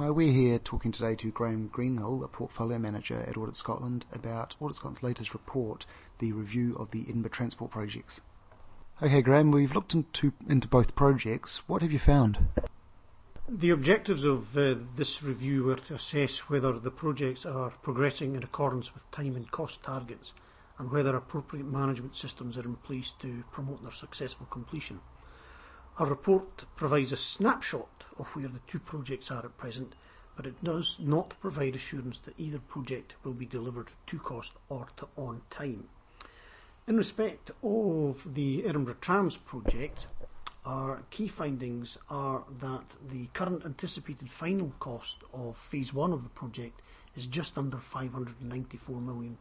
Hi, we're here talking today to Graham Greenhill, a portfolio manager at Audit Scotland, about Audit Scotland's latest report, the review of the Edinburgh Transport projects. Okay, Graham, we've looked into both projects. What have you found? The objectives of this review were to assess whether the projects are progressing in accordance with time and cost targets and whether appropriate management systems are in place to promote their successful completion. Our report provides a snapshot of where the two projects are at present, but it does not provide assurance that either project will be delivered to cost or on time. In respect of the Edinburgh Trams project, our key findings are that the current anticipated final cost of Phase 1 of the project is just under £594 million.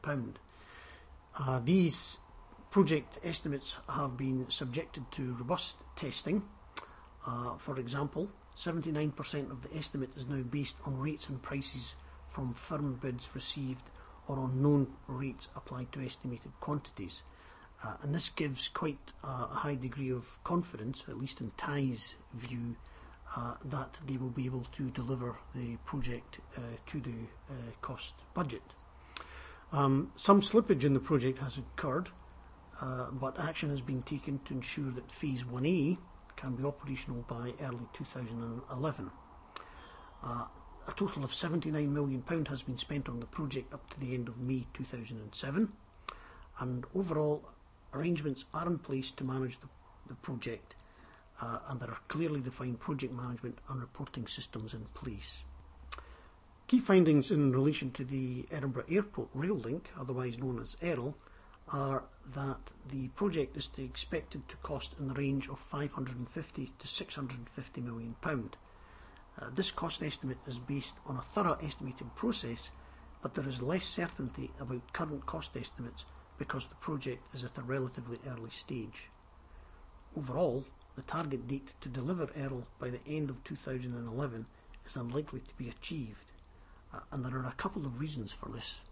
These project estimates have been subjected to robust testing. For example, 79% of the estimate is now based on rates and prices from firm bids received or on known rates applied to estimated quantities. And this gives quite a high degree of confidence, at least in TIE's view, that they will be able to deliver the project to the cost budget. Some slippage in the project has occurred, but action has been taken to ensure that Phase 1A can be operational by early 2011. A total of £79 million has been spent on the project up to the end of May 2007, and overall arrangements are in place to manage the project, and there are clearly defined project management and reporting systems in place. Key findings in relation to the Edinburgh Airport Rail Link, otherwise known as ERL, are that the project is expected to cost in the range of £550 to £650 million. This cost estimate is based on a thorough estimating process, but there is less certainty about current cost estimates because the project is at a relatively early stage. Overall, the target date to deliver ERL by the end of 2011 is unlikely to be achieved, and there are a couple of reasons for this.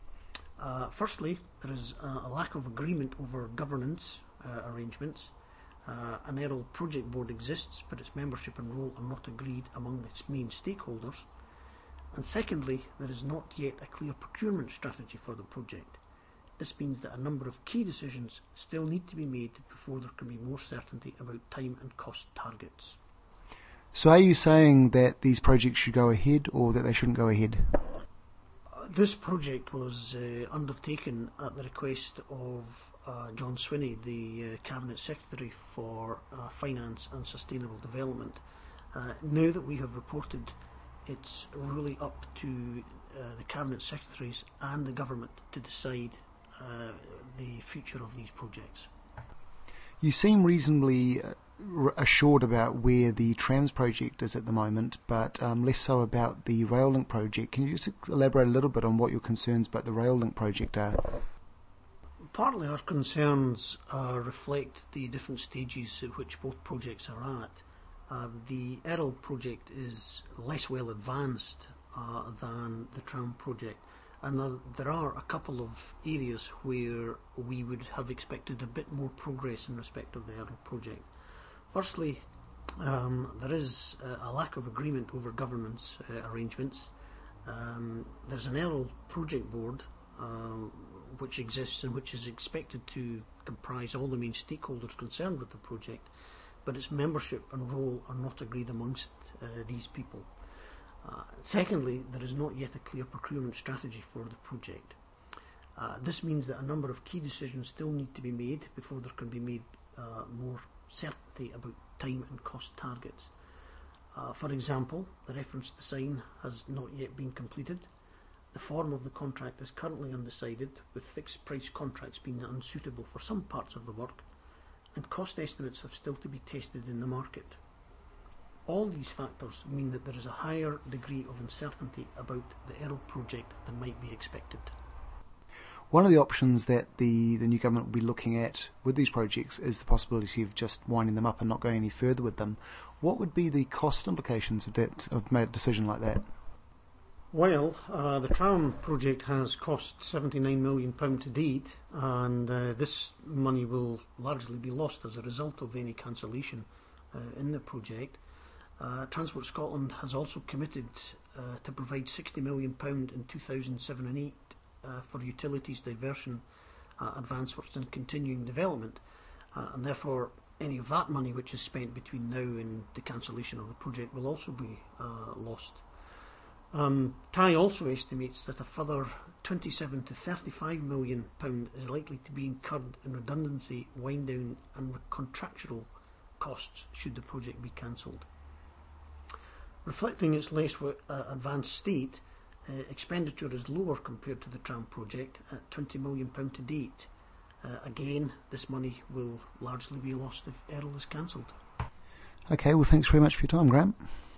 Firstly, there is a lack of agreement over governance arrangements. An ERL project board exists, but its membership and role are not agreed among its main stakeholders. And secondly, there is not yet a clear procurement strategy for the project. This means that a number of key decisions still need to be made before there can be more certainty about time and cost targets. So are you saying that these projects should go ahead or that they shouldn't go ahead? This project was undertaken at the request of John Swinney, the Cabinet Secretary for Finance and Sustainable Development. Now that we have reported, it's really up to the Cabinet Secretaries and the Government to decide the future of these projects. You seem reasonably assured about where the Trams project is at the moment, but less so about the Rail Link project. Can you just elaborate a little bit on what your concerns about the Rail Link project are? Partly our concerns reflect the different stages at which both projects are at. The ERL project is less well advanced than the Tram project, and there are a couple of areas where we would have expected a bit more progress in respect of the ERL project. Firstly, there is a lack of agreement over governance arrangements. There's an ERL project board which exists and which is expected to comprise all the main stakeholders concerned with the project, but its membership and role are not agreed amongst these people. Secondly, there is not yet a clear procurement strategy for the project. This means that a number of key decisions still need to be made before there can be made more certainty about time and cost targets. For example, the reference design has not yet been completed. The form of the contract is currently undecided, with fixed price contracts being unsuitable for some parts of the work, and cost estimates have still to be tested in the market. All these factors mean that there is a higher degree of uncertainty about the ERL project than might be expected. One of the options that the new government will be looking at with these projects is the possibility of just winding them up and not going any further with them. What would be the cost implications of a decision like that? Well, the Tram project has cost £79 million to date, and this money will largely be lost as a result of any cancellation in the project. Transport Scotland has also committed to provide £60 million in 2007 and 8 for utilities diversion, advance works and continuing development, and therefore any of that money which is spent between now and the cancellation of the project will also be lost. TIE also estimates that a further £27 to £35 million is likely to be incurred in redundancy, wind down and contractual costs should the project be cancelled. Reflecting its less advanced state, expenditure is lower compared to the tram project at £20 million to date. Again, this money will largely be lost if Errol is cancelled. Okay, well thanks very much for your time, Graham.